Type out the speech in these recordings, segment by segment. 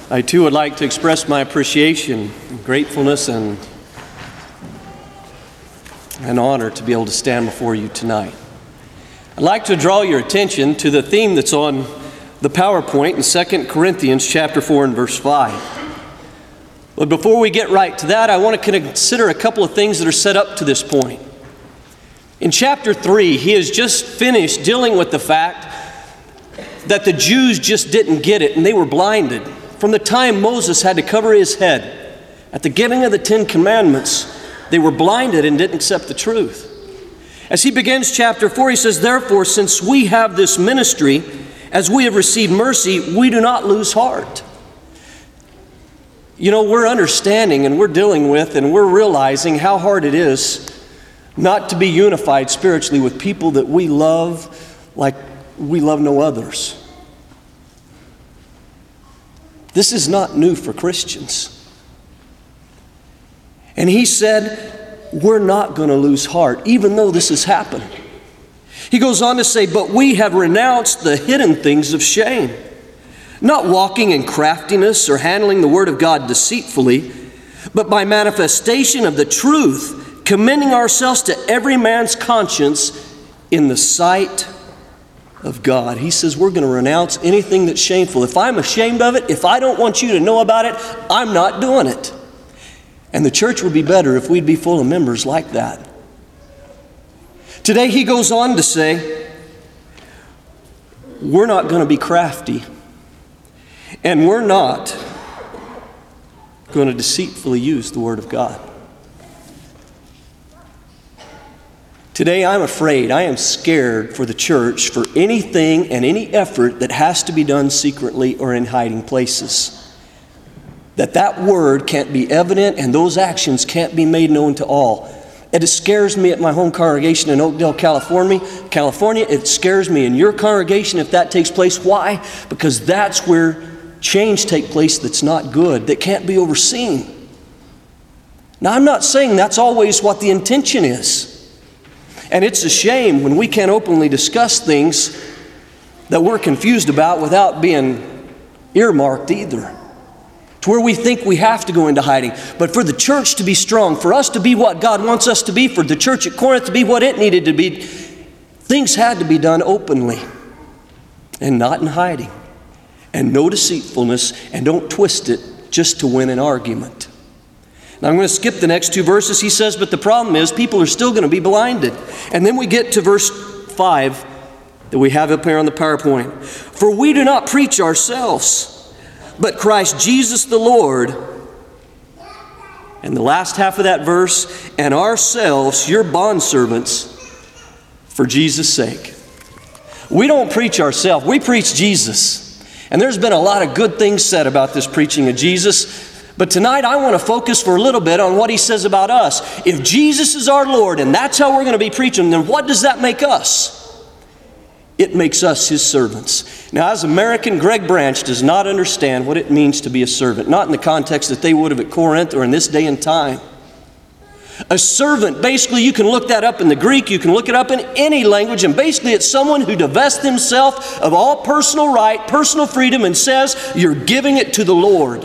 I too would like to express my appreciation, gratefulness, and an honor to be able to stand before you tonight. I'd like to draw your attention to the theme that's on the PowerPoint in 2 Corinthians chapter 4 and verse 5. But before we get right to that, I want to consider a couple of things that are set up to this point. In chapter 3, he has just finished dealing with the fact that the Jews just didn't get it and they were blinded. From the time Moses had to cover his head at the giving of the 10 Commandments, they were blinded and didn't accept the truth. As he begins chapter 4, he says, "Therefore, since we have this ministry, as we have received mercy, we do not lose heart." You know, we're understanding and we're dealing with and we're realizing how hard it is not to be unified spiritually with people that we love like we love no others. This is not new for Christians. And he said, we're not going to lose heart, even though this has happened. He goes on to say, "But we have renounced the hidden things of shame, not walking in craftiness or handling the word of God deceitfully, but by manifestation of the truth, commending ourselves to every man's conscience in the sight of God." He says we're going to renounce anything that's shameful. If I'm ashamed of it, if I don't want you to know about it, I'm not doing it. And the church would be better if we'd be full of members like that. Today he goes on to say, we're not going to be crafty. And we're not going to deceitfully use the Word of God. Today I'm afraid, I am scared for the church for anything and any effort that has to be done secretly or in hiding places. That word can't be evident and those actions can't be made known to all. It scares me at my home congregation in Oakdale, California. It scares me in your congregation if that takes place. Why? Because that's where change takes place that's not good, that can't be overseen. Now, I'm not saying that's always what the intention is. And it's a shame when we can't openly discuss things that we're confused about without being earmarked either. To where we think we have to go into hiding. But for the church to be strong, for us to be what God wants us to be, for the church at Corinth to be what it needed to be, things had to be done openly and not in hiding. And no deceitfulness, and don't twist it just to win an argument. Now I'm going to skip the next two verses. He says, but the problem is people are still going to be blinded. And then we get to verse 5 that we have up here on the PowerPoint. "For we do not preach ourselves, but Christ Jesus the Lord." And the last half of that verse, "and ourselves your bondservants for Jesus' sake." We don't preach ourselves, we preach Jesus. And there's been a lot of good things said about this preaching of Jesus. But tonight I want to focus for a little bit on what he says about us. If Jesus is our Lord and that's how we're going to be preaching, then what does that make us? It makes us his servants. Now, as American, Greg Branch does not understand what it means to be a servant, not in the context that they would have at Corinth or in this day and time. A servant, basically, you can look that up in the Greek, you can look it up in any language, and basically it's someone who divests himself of all personal right, personal freedom, and says, you're giving it to the Lord.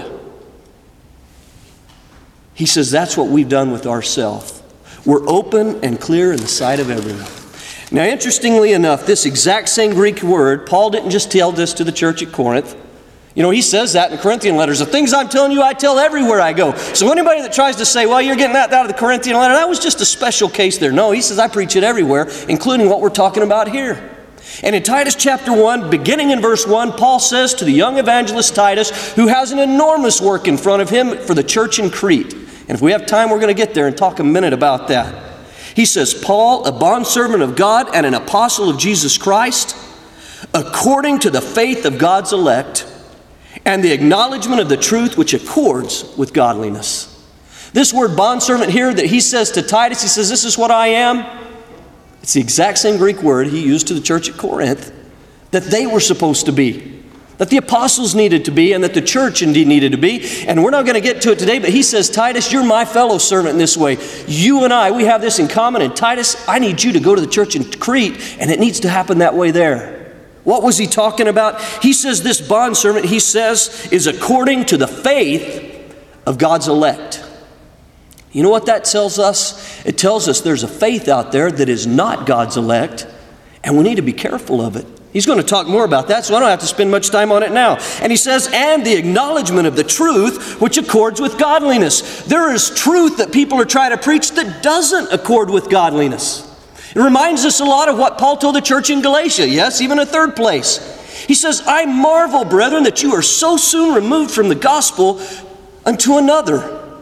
He says that's what we've done with ourselves. We're open and clear in the sight of everyone. Now, interestingly enough, this exact same Greek word, Paul didn't just tell this to the church at Corinth. You know, he says that in the Corinthian letters. The things I'm telling you, I tell everywhere I go. So anybody that tries to say, well, you're getting that out of the Corinthian letter, that was just a special case there. No, he says I preach it everywhere, including what we're talking about here. And in Titus chapter 1, beginning in verse 1, Paul says to the young evangelist Titus, who has an enormous work in front of him for the church in Crete. And if we have time, we're going to get there and talk a minute about that. He says, "Paul, a bondservant of God and an apostle of Jesus Christ, according to the faith of God's elect and the acknowledgement of the truth which accords with godliness." This word bondservant here that he says to Titus, he says, this is what I am. It's the exact same Greek word he used to the church at Corinth that they were supposed to be, that the apostles needed to be, and that the church indeed needed to be. And we're not going to get to it today, but he says, Titus, you're my fellow servant in this way. You and I, we have this in common. And Titus, I need you to go to the church in Crete, and it needs to happen that way there. What was he talking about? He says this bondservant, he says, is according to the faith of God's elect. You know what that tells us? It tells us there's a faith out there that is not God's elect, and we need to be careful of it. He's going to talk more about that, so I don't have to spend much time on it now. And he says, and the acknowledgement of the truth which accords with godliness. There is truth that people are trying to preach that doesn't accord with godliness. It reminds us a lot of what Paul told the church in Galatia, yes, even a third place. He says, I marvel, brethren, that you are so soon removed from the gospel unto another,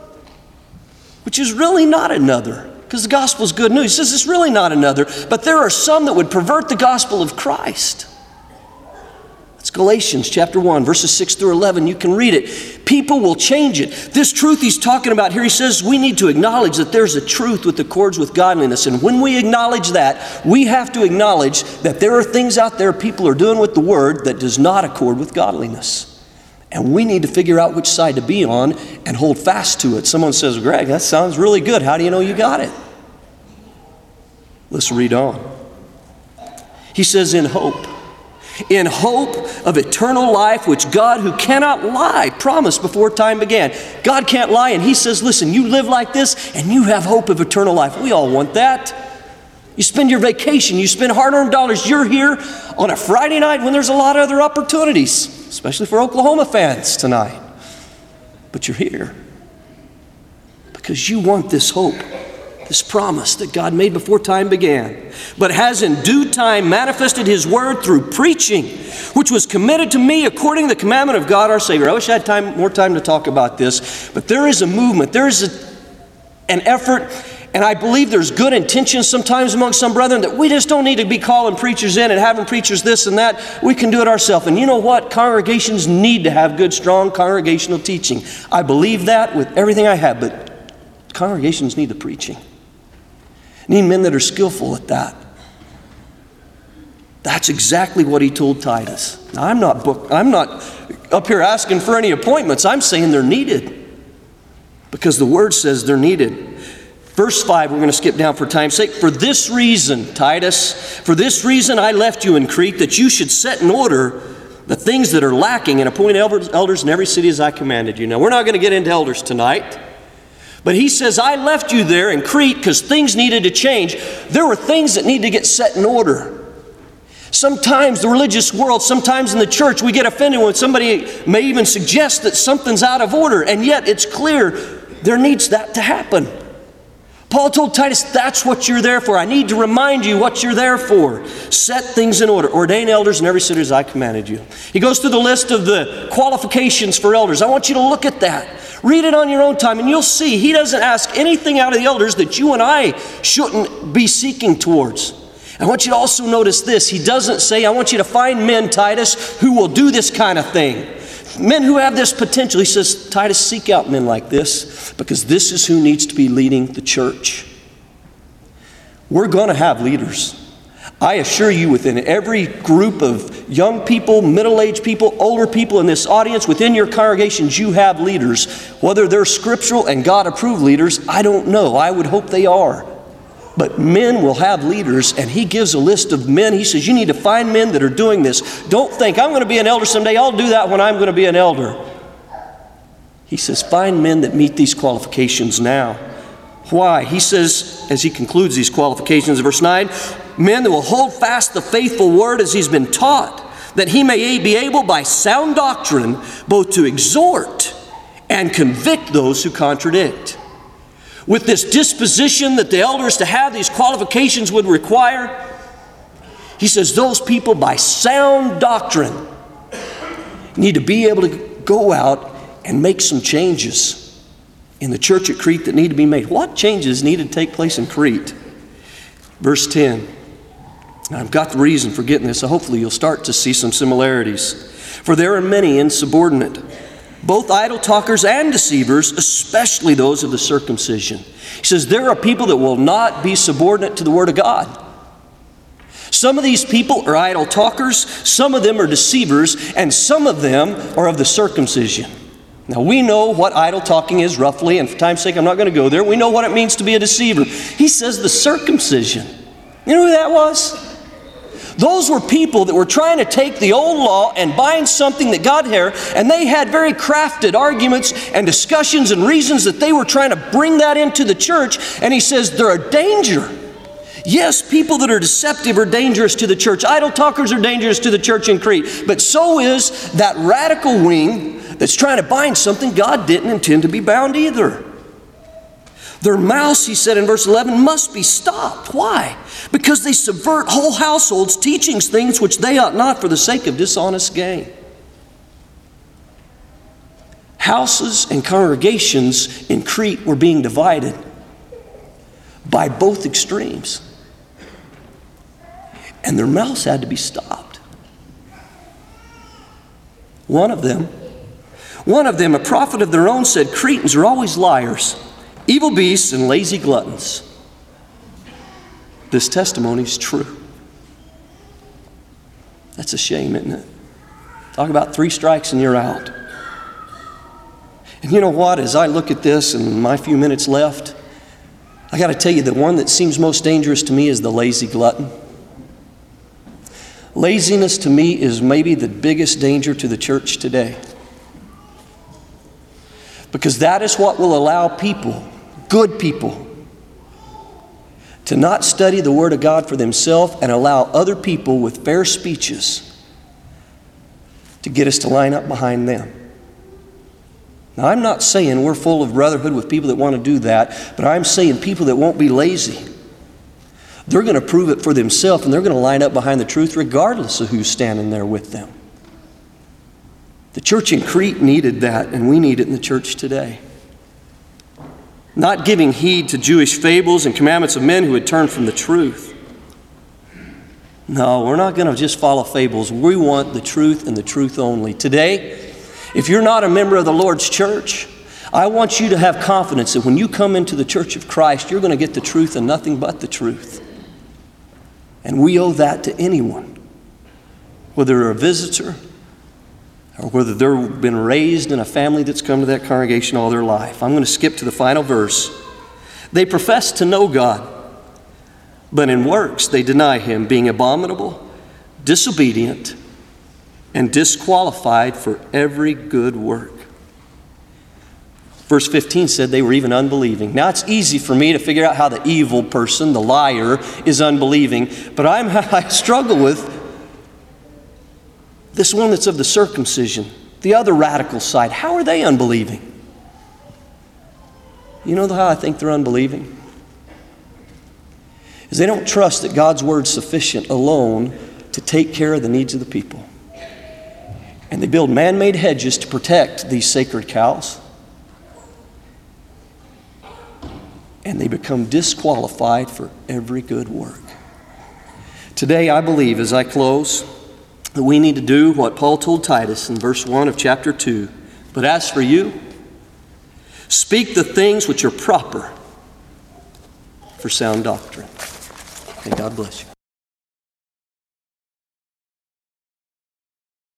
which is really not another, because the gospel is good news. He says it's really not another, but there are some that would pervert the gospel of Christ. That's Galatians chapter 1, verses 6 through 11. You can read it. People will change it. This truth he's talking about here, he says we need to acknowledge that there's a truth that accords with godliness. And when we acknowledge that, we have to acknowledge that there are things out there people are doing with the word that does not accord with godliness. And we need to figure out which side to be on and hold fast to it. Someone says, Greg, that sounds really good. How do you know you got it? Let's read on. He says, in hope of eternal life, which God, who cannot lie, promised before time began. God can't lie, and he says, listen, you live like this, and you have hope of eternal life. We all want that. You spend your vacation, you spend hard-earned dollars. You're here on a Friday night when there's a lot of other opportunities, especially for Oklahoma fans tonight. But you're here because you want this hope, this promise that God made before time began, but has in due time manifested his word through preaching, which was committed to me according to the commandment of God our Savior. I wish I had more time to talk about this, but there is a movement, there is an effort, and I believe there's good intentions sometimes among some brethren that we just don't need to be calling preachers in and having preachers this and that. We can do it ourselves. And you know what? Congregations need to have good, strong congregational teaching. I believe that with everything I have, but congregations need the preaching. Need men that are skillful at that. That's exactly what he told Titus. Now, I'm not up here asking for any appointments. I'm saying they're needed because the word says they're needed. Verse 5, we're going to skip down for time's sake. For this reason, Titus, for this reason I left you in Crete, that you should set in order the things that are lacking and appoint elders in every city as I commanded you. Now, we're not going to get into elders tonight. But he says, I left you there in Crete because things needed to change. There were things that need to get set in order. Sometimes the religious world, sometimes in the church, we get offended when somebody may even suggest that something's out of order. And yet it's clear there needs that to happen. Paul told Titus, that's what you're there for. I need to remind you what you're there for. Set things in order. Ordain elders in every city as I commanded you. He goes through the list of the qualifications for elders. I want you to look at that. Read it on your own time, and you'll see he doesn't ask anything out of the elders that you and I shouldn't be seeking towards. I want you to also notice this. He doesn't say, I want you to find men, Titus, who will do this kind of thing. Men who have this potential. He says, Titus, seek out men like this because this is who needs to be leading the church. We're going to have leaders. I assure you, within every group of young people, middle-aged people, older people in this audience, within your congregations, you have leaders. Whether they're scriptural and God-approved leaders, I don't know. I would hope they are. But men will have leaders, and he gives a list of men. He says, you need to find men that are doing this. Don't think, I'm going to be an elder someday. I'll do that when I'm going to be an elder. He says, find men that meet these qualifications now. Why? He says, as he concludes these qualifications in verse 9, men that will hold fast the faithful word as he's been taught, that he may be able by sound doctrine both to exhort and convict those who contradict. With this disposition that the elders to have these qualifications would require, he says those people by sound doctrine need to be able to go out and make some changes in the church at Crete that need to be made. What changes need to take place in Crete? Verse 10. Now, I've got the reason for getting this, so hopefully you'll start to see some similarities. For there are many insubordinate, both idle talkers and deceivers, especially those of the circumcision. He says there are people that will not be subordinate to the Word of God. Some of these people are idle talkers, some of them are deceivers, and some of them are of the circumcision. Now we know what idle talking is roughly, and for time's sake I'm not going to go there. We know what it means to be a deceiver. He says the circumcision. You know who that was? Those were people that were trying to take the old law and bind something that God had, and they had very crafted arguments and discussions and reasons that they were trying to bring that into the church. And he says they're a danger. Yes, people that are deceptive are dangerous to the church. Idle talkers are dangerous to the church in Crete. But so is that radical wing that's trying to bind something God didn't intend to be bound either. Their mouths, he said in verse 11, must be stopped. Why? Because they subvert whole households, teaching things which they ought not for the sake of dishonest gain. Houses and congregations in Crete were being divided by both extremes. And their mouths had to be stopped. One of them, a prophet of their own, said, Cretans are always liars, evil beasts, and lazy gluttons. This testimony is true. That's a shame, isn't it? Talk about 3 strikes and you're out. And you know what? As I look at this and my few minutes left, I got to tell you, the one that seems most dangerous to me is the lazy glutton. Laziness to me is maybe the biggest danger to the church today. Because that is what will allow people, good people, to not study the Word of God for themselves and allow other people with fair speeches to get us to line up behind them. Now, I'm not saying we're full of brotherhood with people that want to do that, but I'm saying people that won't be lazy. They're going to prove it for themselves, and they're going to line up behind the truth regardless of who's standing there with them. The church in Crete needed that, and we need it in the church today. Not giving heed to Jewish fables and commandments of men who had turned from the truth. No, we're not going to just follow fables. We want the truth and the truth only. Today, if you're not a member of the Lord's church, I want you to have confidence that when you come into the church of Christ, you're going to get the truth and nothing but the truth. And we owe that to anyone, whether they're a visitor or whether they've been raised in a family that's come to that congregation all their life. I'm going to skip to the final verse. They profess to know God, but in works they deny Him, being abominable, disobedient, and disqualified for every good work. Verse 15 said they were even unbelieving. Now, it's easy for me to figure out how the evil person, the liar, is unbelieving, but I struggle with this one that's of the circumcision, the other radical side. How are they unbelieving? You know how I think they're unbelieving? Is they don't trust that God's word is sufficient alone to take care of the needs of the people. And they build man-made hedges to protect these sacred cows. And they become disqualified for every good work. Today, I believe, as I close, that we need to do what Paul told Titus in verse 1 of chapter 2. But as for you, speak the things which are proper for sound doctrine. And God bless you.